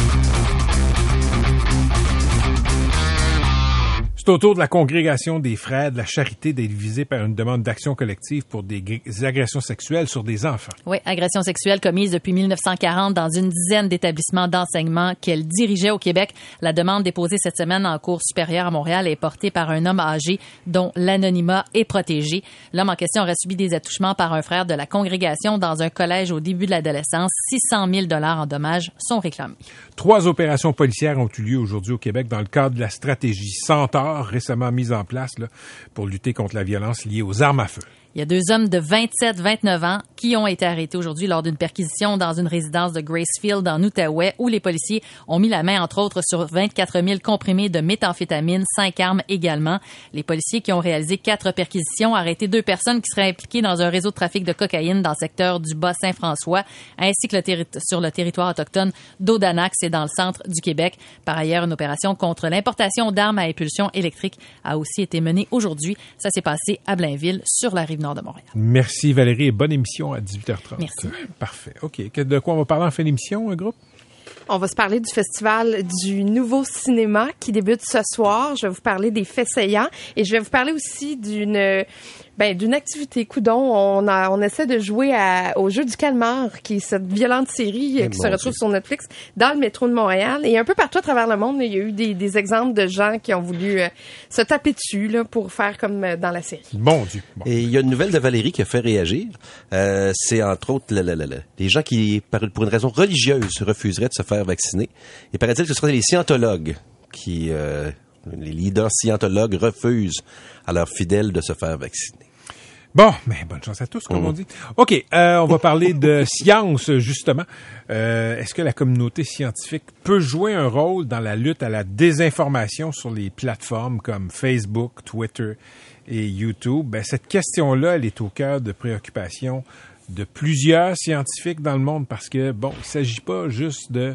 C'est au tour de la congrégation des Frères de la Charité d'être visée par une demande d'action collective pour des, g- des agressions sexuelles sur des enfants. Oui, agressions sexuelles commises depuis mille neuf cent quarante dans une dizaine d'établissements d'enseignement qu'elle dirigeait au Québec. La demande déposée cette semaine en Cour supérieure à Montréal est portée par un homme âgé dont l'anonymat est protégé. L'homme en question aurait subi des attouchements par un frère de la congrégation dans un collège au début de l'adolescence. six cent mille dollars en dommages sont réclamés. Trois opérations policières ont eu lieu aujourd'hui au Québec dans le cadre de la stratégie Centaure récemment mise en place là, pour lutter contre la violence liée aux armes à feu. Il y a deux hommes de vingt-sept vingt-neuf ans qui ont été arrêtés aujourd'hui lors d'une perquisition dans une résidence de Gracefield en Outaouais où les policiers ont mis la main, entre autres, sur vingt-quatre mille comprimés de méthamphétamine, cinq armes également. Les policiers qui ont réalisé quatre perquisitions ont arrêté deux personnes qui seraient impliquées dans un réseau de trafic de cocaïne dans le secteur du Bas-Saint-François, ainsi que le terri- sur le territoire autochtone d'Odanax et dans le centre du Québec. Par ailleurs, une opération contre l'importation d'armes à impulsion électrique a aussi été menée aujourd'hui. Ça s'est passé à Blainville, sur la rive nord de Montréal. Merci Valérie et bonne émission à dix-huit heures trente. Merci. Parfait. OK. De quoi on va parler en fin d'émission, un groupe? On va se parler du festival du Nouveau Cinéma qui débute ce soir. Je vais vous parler des faits saillants et je vais vous parler aussi d'une ben d'une activité. Coudon, on a on essaie de jouer à, au jeu du calmar, qui est cette violente série euh, qui se retrouve sur Netflix dans le métro de Montréal et un peu partout à travers le monde. Il y a eu des, des exemples de gens qui ont voulu euh, se taper dessus là, pour faire comme euh, dans la série. Mon Dieu. Bon. Et il y a une nouvelle de Valérie qui a fait réagir. Euh, c'est entre autres le, le, le, le, les gens qui, pour une raison religieuse, refuseraient de se faire vacciner. Il paraît-il que ce seraient les scientologues qui, euh, les leaders scientologues refusent à leurs fidèles de se faire vacciner. Bon, mais bonne chance à tous, comme mmh. on dit. OK, euh, on va parler de science, justement. Euh, est-ce que la communauté scientifique peut jouer un rôle dans la lutte à la désinformation sur les plateformes comme Facebook, Twitter et YouTube? Ben, cette question-là, elle est au cœur de préoccupations de plusieurs scientifiques dans le monde parce que, bon, il s'agit pas juste de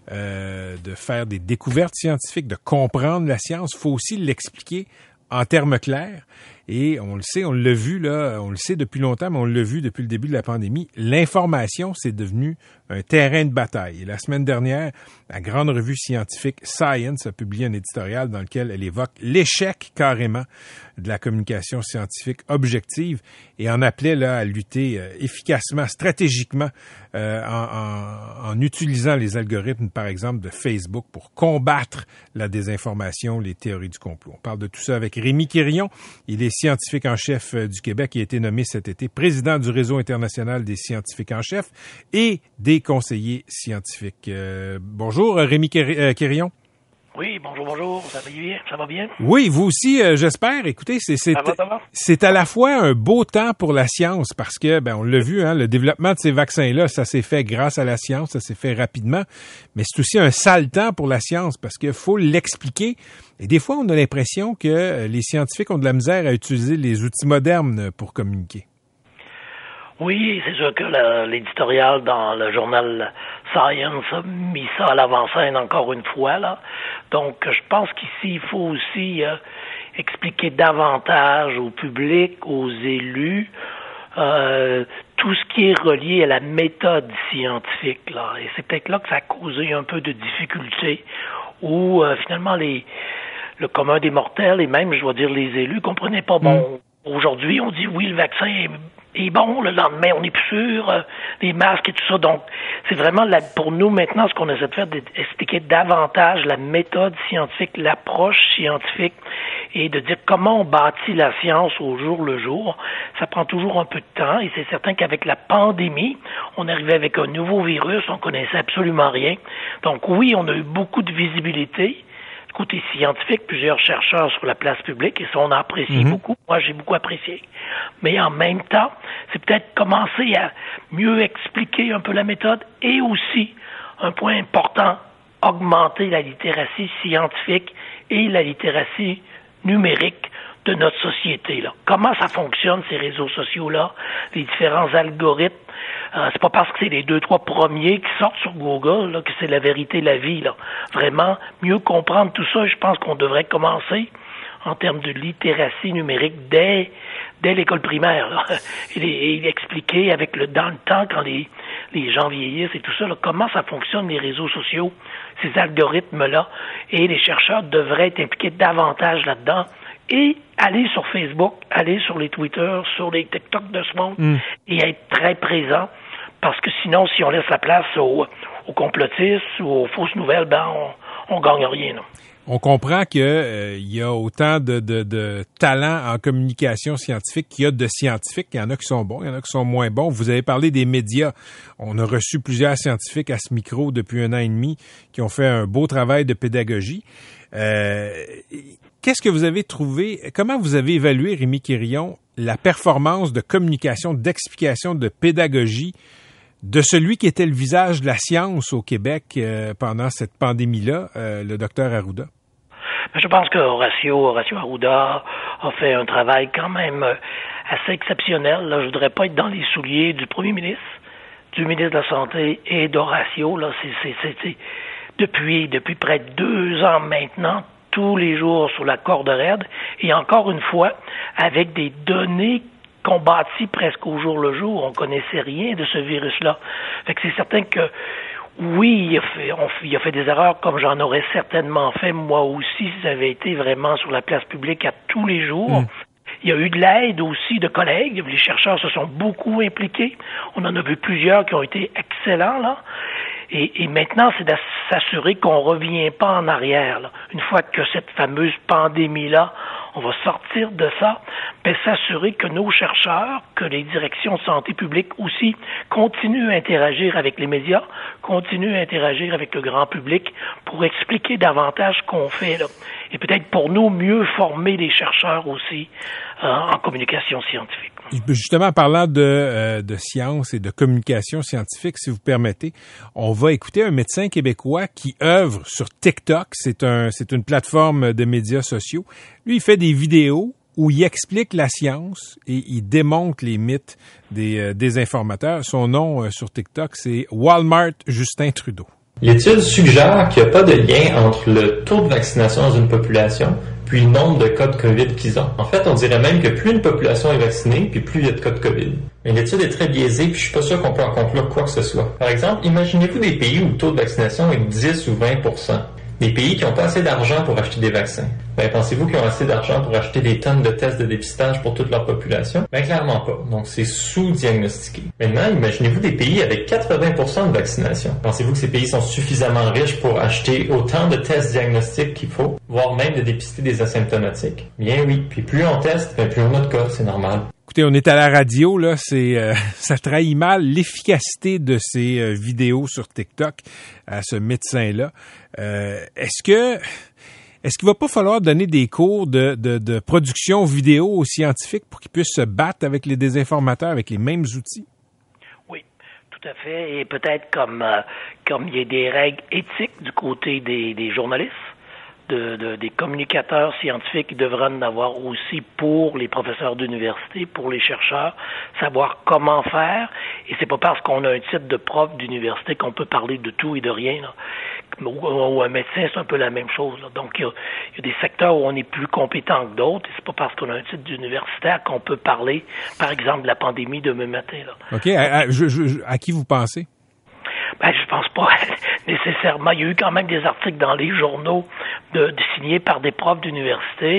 euh, de faire des découvertes scientifiques, de comprendre la science, il faut aussi l'expliquer en termes clairs. Et on le sait, on l'a vu, là, on le sait depuis longtemps, mais on l'a vu depuis le début de la pandémie. L'information, c'est devenu un terrain de bataille. Et la semaine dernière, la grande revue scientifique Science a publié un éditorial dans lequel elle évoque l'échec carrément de la communication scientifique objective et en appelait là à lutter euh, efficacement, stratégiquement, euh, en, en, en utilisant les algorithmes, par exemple, de Facebook pour combattre la désinformation, les théories du complot. On parle de tout ça avec Rémi Quirion. Il est scientifique en chef du Québec qui a été nommé cet été président du Réseau international des scientifiques en chef et des conseillers scientifiques. Euh, bonjour, Rémi Quirion. Oui, bonjour, bonjour. Ça va bien? Ça va bien? Oui, vous aussi, euh, j'espère. Écoutez, c'est c'est, ça va, ça va? c'est à la fois un beau temps pour la science parce que, ben, on l'a vu, hein, le développement de ces vaccins-là, ça s'est fait grâce à la science, ça s'est fait rapidement. Mais c'est aussi un sale temps pour la science parce qu'il faut l'expliquer. Et des fois, on a l'impression que les scientifiques ont de la misère à utiliser les outils modernes pour communiquer. Oui, c'est sûr que le, l'éditorial dans le journal Science a mis ça à l'avant-scène encore une fois, là. Donc, je pense qu'ici, il faut aussi euh, expliquer davantage au public, aux élus, euh, tout ce qui est relié à la méthode scientifique, là. Et c'est peut-être là que ça a causé un peu de difficultés, où euh, finalement les le commun des mortels et même, je dois dire, les élus comprenaient pas. Bon, mmh. Aujourd'hui, on dit oui, le vaccin est Et bon, le lendemain, on n'est plus sûr, euh, les masques et tout ça. Donc, c'est vraiment, la, pour nous, maintenant, ce qu'on essaie de faire, d'expliquer davantage la méthode scientifique, l'approche scientifique, et de dire comment on bâtit la science au jour le jour. Ça prend toujours un peu de temps, et c'est certain qu'avec la pandémie, on arrivait avec un nouveau virus, on connaissait absolument rien. Donc oui, on a eu beaucoup de visibilité. Côté scientifique, plusieurs chercheurs sur la place publique, et ça, on a apprécié mm-hmm. beaucoup. Moi, j'ai beaucoup apprécié. Mais en même temps, c'est peut-être commencer à mieux expliquer un peu la méthode et aussi, un point important, augmenter la littératie scientifique et la littératie numérique de notre société, là. Comment ça fonctionne, ces réseaux sociaux-là, les différents algorithmes. Euh, c'est pas parce que c'est les deux, trois premiers qui sortent sur Google là, que c'est la vérité, la vie. Là. Vraiment, mieux comprendre tout ça, je pense qu'on devrait commencer en termes de littératie numérique dès, dès l'école primaire. Là. Et, et expliquer avec le dans le temps, quand les, les gens vieillissent et tout ça, là, comment ça fonctionne les réseaux sociaux, ces algorithmes-là. Et les chercheurs devraient être impliqués davantage là-dedans. Et aller sur Facebook, aller sur les Twitter, sur les TikTok de ce monde mm. et être très présent. Parce que sinon, si on laisse la place aux, aux complotistes ou aux fausses nouvelles, ben on, on gagne rien. Là. On comprend que euh, il y a autant de, de, de talents en communication scientifique qu'il y a de scientifiques. Il y en a qui sont bons, il y en a qui sont moins bons. Vous avez parlé des médias. On a reçu plusieurs scientifiques à ce micro depuis un an et demi qui ont fait un beau travail de pédagogie. Euh, Qu'est-ce que vous avez trouvé, comment vous avez évalué, Rémi Quirion, la performance de communication, d'explication, de pédagogie de celui qui était le visage de la science au Québec euh, pendant cette pandémie-là, euh, le docteur Arruda? Je pense que Horacio, Horacio Arruda a fait un travail quand même assez exceptionnel. Là, je voudrais pas être dans les souliers du premier ministre, du ministre de la Santé et d'Horacio. Là, c'est, c'est, c'est, c'est depuis, depuis près de deux ans maintenant, tous les jours sur la corde raide, et encore une fois, avec des données qu'on bâtit presque au jour le jour. On connaissait rien de ce virus-là. Fait que c'est certain que, oui, il a fait, on, il a fait des erreurs comme j'en aurais certainement fait moi aussi si j'avais été vraiment sur la place publique à tous les jours. Mmh. Il y a eu de l'aide aussi de collègues. Les chercheurs se sont beaucoup impliqués. On en a vu plusieurs qui ont été excellents, là. Et, et maintenant, c'est de s'assurer qu'on revient pas en arrière, là. Une fois que cette fameuse pandémie-là, on va sortir de ça, mais s'assurer que nos chercheurs, que les directions de santé publique aussi continuent à interagir avec les médias, continuent à interagir avec le grand public pour expliquer davantage ce qu'on fait, là. Et peut-être pour nous, mieux former les chercheurs aussi euh, en communication scientifique. Justement, en parlant de, euh, de science et de communication scientifique, si vous permettez, on va écouter un médecin québécois qui œuvre sur TikTok. C'est un, c'est une plateforme de médias sociaux. Lui, il fait des vidéos où il explique la science et il démonte les mythes des, euh, des informateurs. Son nom euh, sur TikTok, c'est Walmart Justin Trudeau. L'étude suggère qu'il n'y a pas de lien entre le taux de vaccination dans une population puis le nombre de cas de COVID qu'ils ont. En fait, on dirait même que plus une population est vaccinée, puis plus il y a de cas de COVID. Mais l'étude est très biaisée, puis je suis pas sûr qu'on peut en conclure quoi que ce soit. Par exemple, imaginez-vous des pays où le taux de vaccination est de dix ou vingt pour cent. Des pays qui n'ont pas assez d'argent pour acheter des vaccins. Ben, pensez-vous qu'ils ont assez d'argent pour acheter des tonnes de tests de dépistage pour toute leur population? Ben, clairement pas. Donc, c'est sous-diagnostiqué. Maintenant, imaginez-vous des pays avec quatre-vingts pour cent de vaccination. Pensez-vous que ces pays sont suffisamment riches pour acheter autant de tests diagnostiques qu'il faut, voire même de dépister des asymptomatiques? Bien oui. Puis plus on teste, ben, plus on a de cas, c'est normal. Écoutez, on est à la radio, là, c'est euh, ça trahit mal l'efficacité de ces euh, vidéos sur TikTok à ce médecin-là. Euh, est-ce que est-ce qu'il va pas falloir donner des cours de, de, de production vidéo aux scientifiques pour qu'ils puissent se battre avec les désinformateurs avec les mêmes outils? Oui, tout à fait. Et peut-être comme euh, comme il y a des règles éthiques du côté des, des journalistes. De, de, des communicateurs scientifiques qui devraient en avoir aussi pour les professeurs d'université, pour les chercheurs, savoir comment faire. Et c'est pas parce qu'on a un titre de prof d'université qu'on peut parler de tout et de rien, là. Ou, ou un médecin, c'est un peu la même chose, là. Donc, il y, a, il y a des secteurs où on est plus compétent que d'autres, et c'est pas parce qu'on a un titre d'universitaire qu'on peut parler, par exemple, de la pandémie demain matin, là. OK. À, à, je, je, à qui vous pensez? Ben, je pense pas nécessairement. Il y a eu quand même des articles dans les journaux de, de signés par des profs d'université. Il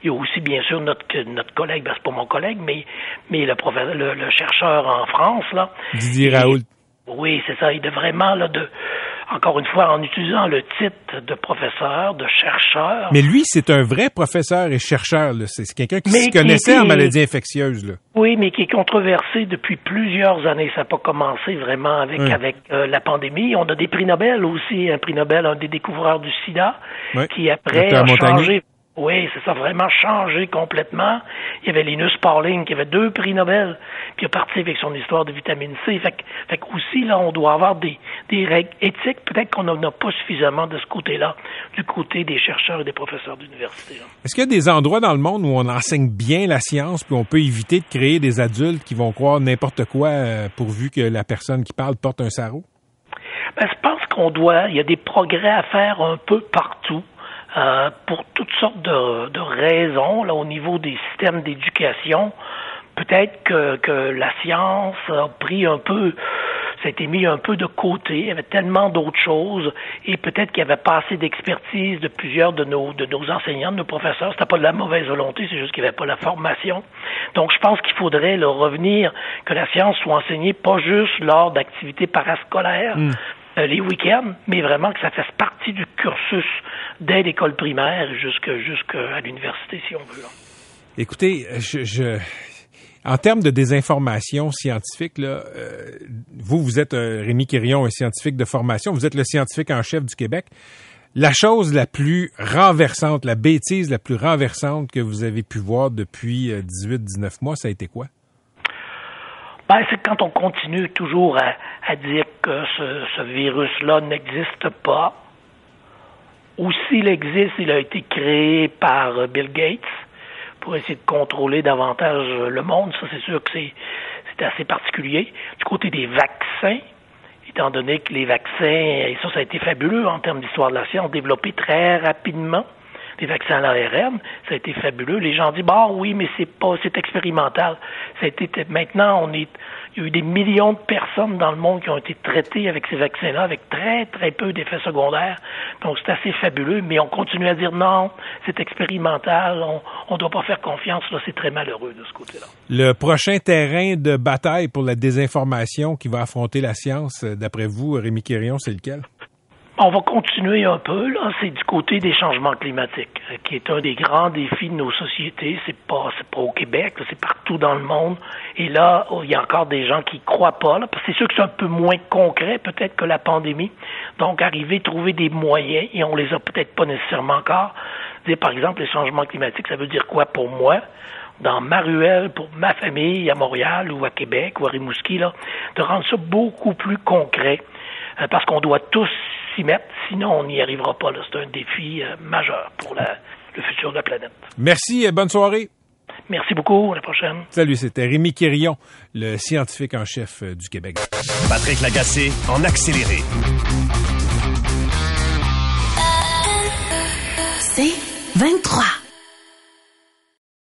il y a aussi, bien sûr, notre notre collègue, ben, c'est pas mon collègue, mais mais le professeur, le, le chercheur en France, là. Didier Raoult. Oui, c'est ça. Il de vraiment, là, de, encore une fois, en utilisant le titre de professeur, de chercheur. Mais lui, c'est un vrai professeur et chercheur, là. C'est, c'est quelqu'un qui mais s'y connaissait qui, en maladies infectieuses, là. Oui, mais qui est controversé depuis plusieurs années. Ça n'a pas commencé vraiment avec, oui. avec euh, la pandémie. On a des prix Nobel aussi. Un prix Nobel, un des découvreurs du sida, oui. qui après a changé. Oui, c'est ça, vraiment changé complètement. Il y avait Linus Pauling qui avait deux prix Nobel, puis il est parti avec son histoire de vitamine C. Fait que, fait que aussi, là, on doit avoir des, des règles éthiques. Peut-être qu'on n'en a pas suffisamment de ce côté-là, du côté des chercheurs et des professeurs d'université. Là. Est-ce qu'il y a des endroits dans le monde où on enseigne bien la science, puis on peut éviter de créer des adultes qui vont croire n'importe quoi euh, pourvu que la personne qui parle porte un sarrau? Ben, je pense qu'on doit, il y a des progrès à faire un peu partout. Euh, pour toutes sortes de, de raisons, là, au niveau des systèmes d'éducation, peut-être que, que la science a pris un peu, ça a été mis un peu de côté, il y avait tellement d'autres choses, et peut-être qu'il n'y avait pas assez d'expertise de plusieurs de nos, de nos enseignants, de nos professeurs. C'était pas de la mauvaise volonté, c'est juste qu'il n'y avait pas la formation. Donc, je pense qu'il faudrait là, revenir, que la science soit enseignée pas juste lors d'activités parascolaires, mmh. euh, les week-ends, mais vraiment que ça fasse partie du cursus dès l'école primaire jusqu'à jusqu'à l'université, si on veut. Là. Écoutez, je, je, en termes de désinformation scientifique, là, euh, vous, vous êtes euh, Rémi Quirion, un scientifique de formation, vous êtes le scientifique en chef du Québec. La chose la plus renversante, la bêtise la plus renversante que vous avez pu voir depuis euh, dix-huit dix-neuf mois, ça a été quoi? Ben, c'est quand on continue toujours à, à dire que ce, ce virus-là n'existe pas. Ou s'il existe, il a été créé par Bill Gates pour essayer de contrôler davantage le monde. Ça, c'est sûr que c'est, c'est assez particulier. Du côté des vaccins, étant donné que les vaccins, et ça, ça a été fabuleux en termes d'histoire de la science, développés très rapidement. Les vaccins à l'A R N, ça a été fabuleux. Les gens disent, bah oui, mais c'est pas, c'est expérimental. Ça a été, maintenant, on est, il y a eu des millions de personnes dans le monde qui ont été traitées avec ces vaccins-là, avec très, très peu d'effets secondaires. Donc, c'est assez fabuleux, mais on continue à dire non, c'est expérimental, on, on doit pas faire confiance. Là, c'est très malheureux de ce côté-là. Le prochain terrain de bataille pour la désinformation qui va affronter la science, d'après vous, Rémi Quirion, c'est lequel? On va continuer un peu, là. C'est du côté des changements climatiques, qui est un des grands défis de nos sociétés. C'est pas, c'est pas au Québec, là, c'est partout dans le monde. Et là, il y a encore des gens qui croient pas, là. Parce que c'est sûr que c'est un peu moins concret, peut-être, que la pandémie. Donc, arriver, trouver des moyens, et on les a peut-être pas nécessairement encore. Dire, par exemple, les changements climatiques, ça veut dire quoi pour moi? Dans ma ruelle, pour ma famille, à Montréal, ou à Québec, ou à Rimouski, là. De rendre ça beaucoup plus concret. Euh, parce qu'on doit tous s'y mettre, sinon on n'y arrivera pas. Là. C'est un défi euh, majeur pour la, le futur de la planète. Merci et bonne soirée. Merci beaucoup, à la prochaine. Salut, c'était Rémi Quirion, le scientifique en chef euh, du Québec. Patrick Lagacé, en accéléré. C'est vingt-trois.